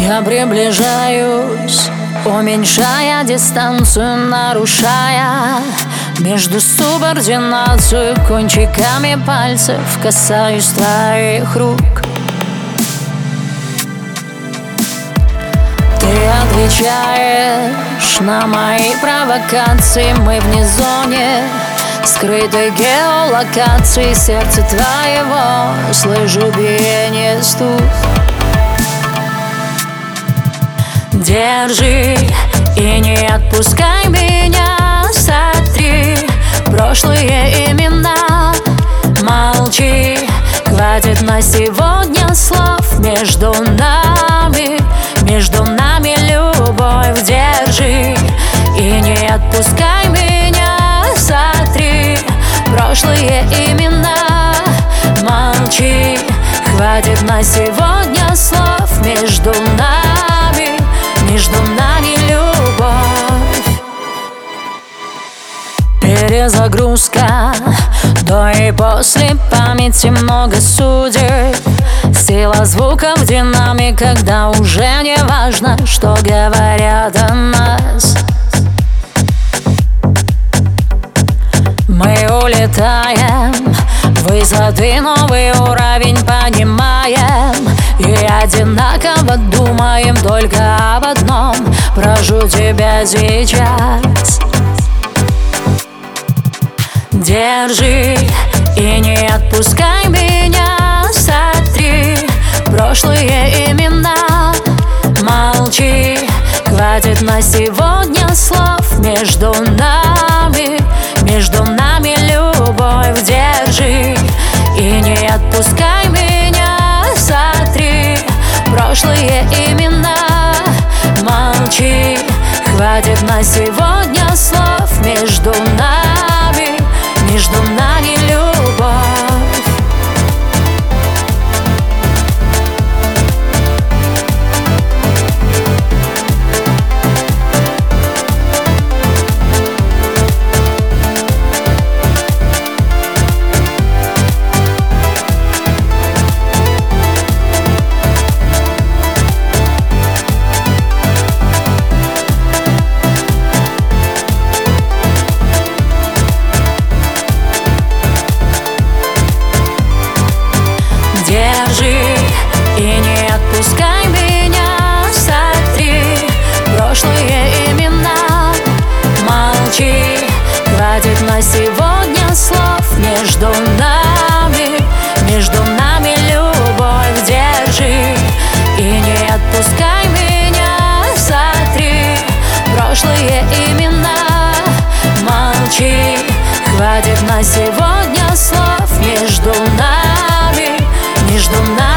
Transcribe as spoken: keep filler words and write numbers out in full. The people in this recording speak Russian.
Я приближаюсь, уменьшая дистанцию, нарушая между субординацию. Кончиками пальцев касаюсь твоих рук. Ты отвечаешь на мои провокации. Мы вне зоны скрытой геолокации. Сердце твоего слышу биение, стук. Держи и не отпускай меня. Сотри прошлые имена. Молчи, хватит на сегодня слов. Между нами, между нами любовь. Держи и не отпускай меня. Сотри прошлые имена. Молчи, хватит на сегодня слов. Между нами, между нами любовь. Перезагрузка до и после памяти, много судеб. Сила звука в динамиках, когда уже не важно, что говорят о нас. Мы улетаем в высоты, новый уровень поднимаем. И одинаково думаем только об одном: прошу тебя сейчас. Держи и не отпускай меня. Сотри прошлые имена. Молчи, хватит на сегодня слов. Между нами, между нами любовь. Держи и не отпускай меня. Сотри прошлые имена. Молчи, хватит на сегодня слов. Между нами, между нами любовь. Держи и не отпускай меня. Сотри прошлые имена. Молчи, хватит на сегодня слов. Между нами, между нами любовь. Держи и не отпускай меня. Сотри прошлые имена. Молчи, хватит на сегодня слов. Между нами, между нами.